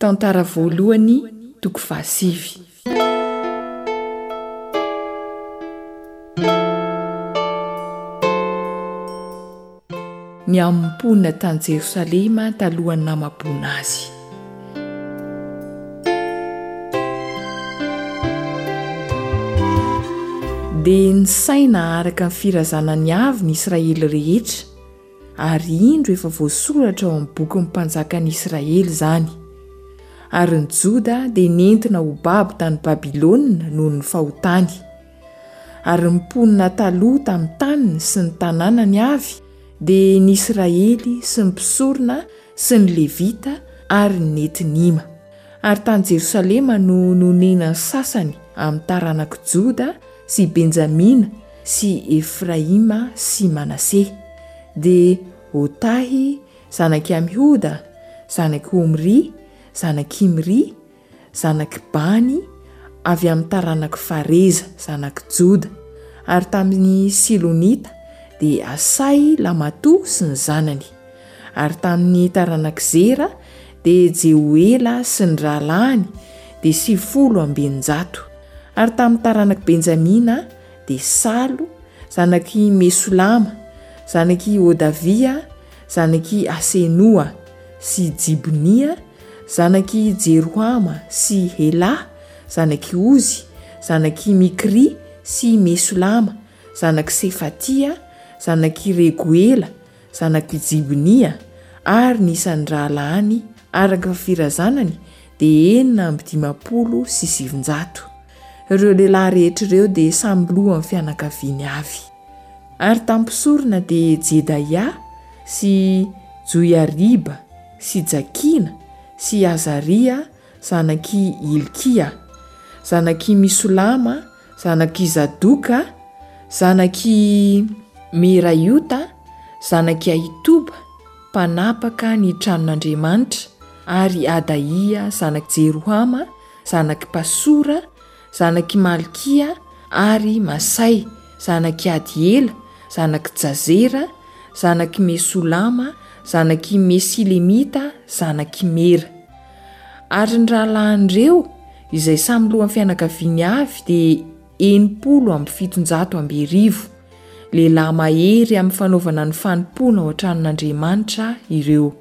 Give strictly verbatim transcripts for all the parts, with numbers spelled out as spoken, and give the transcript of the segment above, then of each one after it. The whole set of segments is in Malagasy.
Tantara voalohany toko fahasivy. Ny amim-ponina tany Jerosalema talohan'ny namam-pona azy. Dia nisaina araka ny firazanany avy ny Israely rehetra, ary indro efa voasoratra ao amin'ny boky ny mpanjakan'ny Israely izany. Ary ny Joda dia nentina ho babo tany Babilôna noho ny fahotany. Ary ny mponina taloha tamin'ny taniny sy ny tanànany avy dia ny Israely sy ny mpisorona sy ny Levita ary ny netinima. Ary tany Jerosalema no nonenany sasany amin'ny taranaka Joda sy Benjamina sy Efraima sy Manase. Dia Otahy zanaky Amihoda, zanaky Omri, zanaky Imri, zanaky Bany, avy amin'ny taranaka Fareza zanaky Joda. Ary tamin'ny Silonita dia Asay, Lamato sy ny zanany. Ary tamin'ny taranaka Zera dia Jehoela sy ny rahalahy dia sivifolo ambenjato. Ary tamin'ny taranaka Benjamina dia Salo, zanaky Mesolama, zanaky Odavia, zanaky Asenoa sy Jibonia, zanaky Jerohama sy Hela, zanaky Ozy, zanaky Mikri sy Mesolama, zanaky Sefatia, zanaky Regoela, zanaky Jibonia, ary nisan'ny rahalahy araka firazanany dia enina amby dimapolo sy sivinjato. Ireo lehilahy rehetra ireo dia samy loha amin'ny fianakaviany avy. Ary tampisorona dia Jedaia sy Joiariba sy Jakina sy Azaria zanaky Ilkia, zanaky Misolama, zanaky Zadoka, zanaky Meraiota, zanaky Aitoba, mpanapaka ny tranon'Andriamanitra, ary Adaia zanaky Jerohama, zanaky Pasora, zanaky Malkia, ary Masay, zanaky Adiela, zanaky Jazera, zanaky Mesolama, zanaky Mesilemita, zanaky Mera. Ary ny rahalahin'ireo izay samy loha amin'ny fianakaviany avy dia enimpolo amby fitonjato amby arivo, lehilahy mahery amin'ny fanaovana ny fanompoana ao an-tranon'Andriamanitra ireo.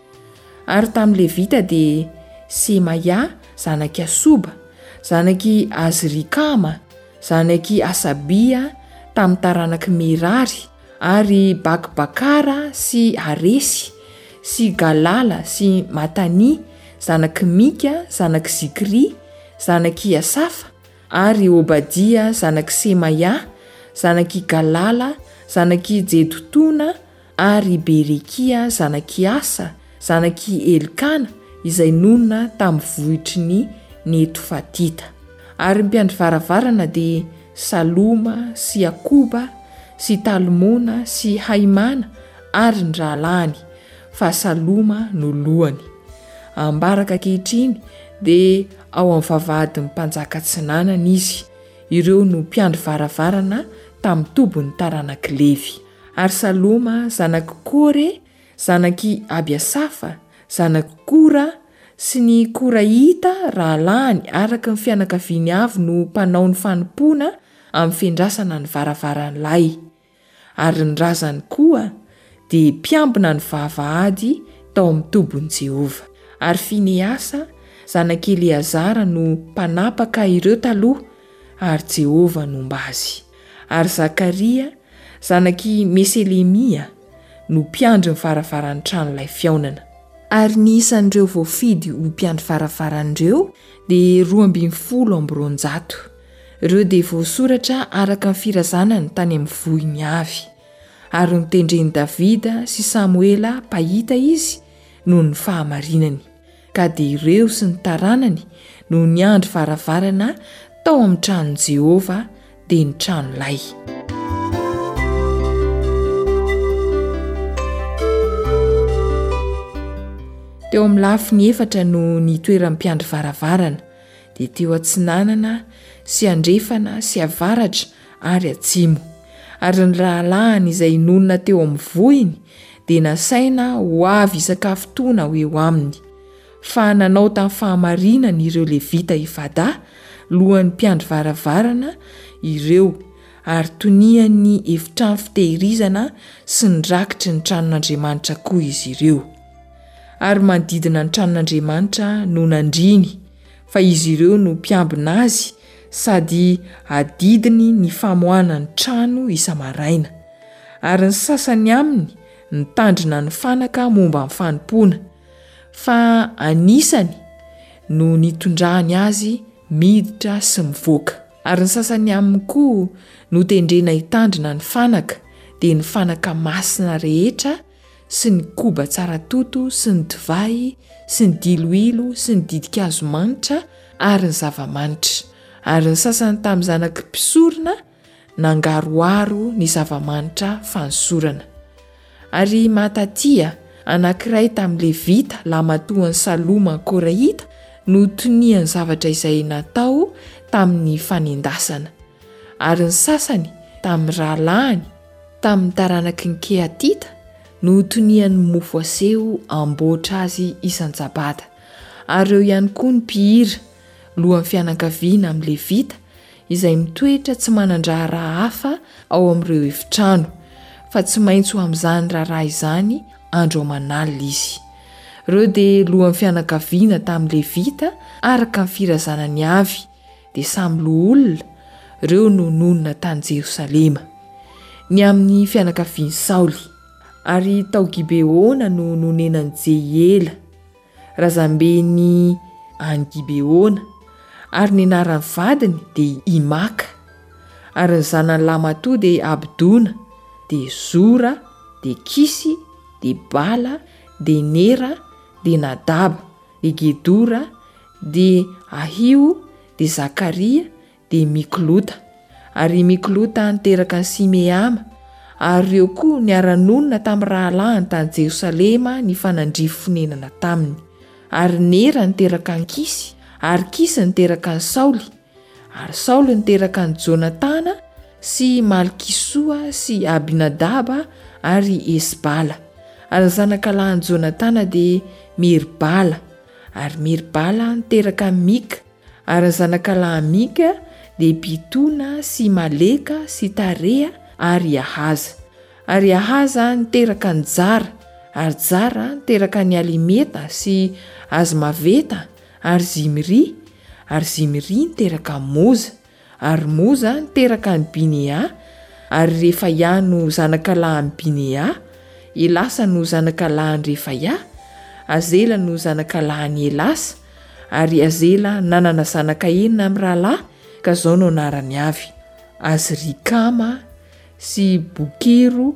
Ary tamin'ny Levita dia Semaia, zanaky Asoba, zanaky Azrikama, zanaky Asabia tamin'ny taranaka Merary, ary Bakbakara sy Aresy sy Galala sy Matani, zanaky Mika, zanaky Zikri, zanaky Asafa, ary Obadia zanaky Semaia, zanaky Galala, zanaky Jedotona, ary Berekia zanaky Asa, zanaky Elkana izay nonina tamin'ny vohitry ny Netofatita. Ary mpiandry varavarana dia Saloma sy Akoba sy Talmona sy Haimana ary ny rahalahiny, fa Saloma no lohany. Ambaraka ankehitriny dia ao amin'ny vavahadin'ny mpanjaka tsinanana izy. Ireo no mpiandry varavarana tamin'ny tobon'ny taranaky Levi. Ary Saloma zanaky Kore, zanaky Abiasafa, zanaky Kora sy ny Koraita rahalahiny araka ny fianakaviany avy no mpanao ny fanompoana amin'ny fiandrasana ny varavaran'Ilay. Ary ny razany koa dia mpiambina ny vavahady tao amin'ny tobon'i Jehova. Ary Fineasa zanaky Eleazara no mpanapaka ireo taloha, ary Jehova nomba azy. Ary Zakaria zanaky Meselemia no mpiandry ny varavaran'ny tranon'ilay fiaonana. Ary ny isan'ireo voafidy ho mpiandry varavaran'ireo dia roa ambin'ny folo amby roanjato. Ireo dia voasoratra araka ny firazanany tany amin'ny vohiny avy. Ary nitendreny Davida sy Samuela pahita izy noho ny fahamarinany. Ka dia ireo sy ny taranany no niandry varavarana tao amin'ny tranon'i Jehova dia ny tranon'ilay. Teo amin'ny lafiny efatra no nitoeran'ny mpiandry varavarana, dia teo atsinanana sy andrefana sy avaratra ary atsimo. Ary ny rahalahiny izay nonina teo amin'ny vohiny dia nasaina ho avy isakafotona ho eo aminy. fa nanao tamin'ny fahamarinana ireo levita ivada lohan'ny mpiandry varavarana ireo ary toniany efitrano fitehirizana sy nydrakitry ny tranon'Andriamanitra koa izy ireo. Ary manodidina ny tranon'Andriamanitra no nandriny fa izy ireo no mpiambina azy sady adidiny ny famohanany trano isa-maraina. Ary ny sasany aminy nitandrina ny fanaka momba ny fanompoana fa anisany no nitondrahany azy miditra sy mivoaka. Ary ny sasany aminy koa no tendrena hitandrina ny fanaka dia ny fanaka masina rehetra sy ny koba tsara toto sy ny divay sy ny diloilo sy ny didikazo manitra ary ny zava-manitra. Ary ny sasany tamin'ny zanaky mpisorona nangaroaro ny zava-manitra fansorana. Ary Matatia anankiray tamin'ny levita lamatoan'ny Saloma Korahita no toniany zavatra izay natao tamin'ny fanendasana. Ary ny sasany tamin'ny rahalahiny tamin'ny taranaky ny Kehatita no toniany mofo aseho amboatra azy isan-jabata. Ary eo ihany koa ny mpihira lohan'ny fianakaviana amin'ny levita izay mitoetra tsy manandraha raha hafa ao amin'ireo efitrano fa tsy maintsy ho amin'izany raharaha izany andro aman'alina izy. Ireo dia lohan'ny fianakaviana tamin'ny levita araka ny firazanany avy dia samy loholona ireo no nonina tany Jerosalema. Ny amin'ny fianakavian'i Saoly ary tao Gibeona no nonenan'i Jehiela razambeny any Gibeona ary ny anaran'ny vadiny dia Imaka. Ary ny zanany lamatoa dia Abdona, dia Zora, dia Kisy, dia Bala, dia Nera, dia Nadaba, dia Gedora, dia Ahio, dia Zakaria, dia Miklota. Ary Miklota niteraka ny Simeama. Ary eo koa niara-nonina tamin'ny rahalahiny tany Jerosalema ny fanandrify fonenana taminy. Ary Nera niteraka ny Kisy, ary Kisy niteraka ny Saoly, ary Saoly niteraka ny Jonatana sy Malkisoa sy Abinadaba ary Esbala. Ary ny zanakalahin'i Jonatana dia Meribala, ary Meribala niteraka ny Mika, ary ny zanakalahin'i Mika dia Pitona sy Maleka sy Tarea ary Ahaza. Ary Ahaza niteraka ny Jara, ary Jara niteraka ny Alimeta sy Azmaveta ary Zimri, ary Zimri niteraka ny Moza, ary Moza niteraka ny Binea, ary Refaya no zanakalahin'i Binea, Elasa no zanakalahin'i Refaya, Azela no zanakalahin'i Elasa, ary Azela nanana zanaka enina amin'ny rahalahy ka zao no anarany avy: Azrikama sy Bokero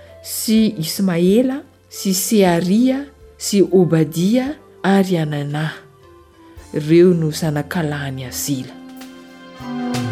sy Ismaela sy Searia sy Obadia ary Anana. Ireo no zanakalahiny Azela.